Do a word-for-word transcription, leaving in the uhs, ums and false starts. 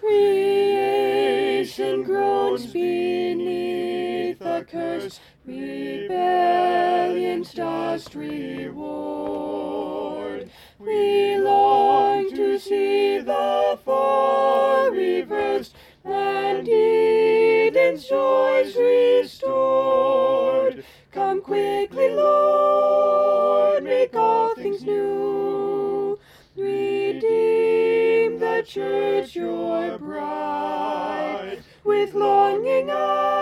Creation groans beneath the curse, rebellion's just reward. We long to see the fall reversed, and Eden's joys restored. Come quickly, Lord, make all things new. Redeem the church, your bride, with longing eyes.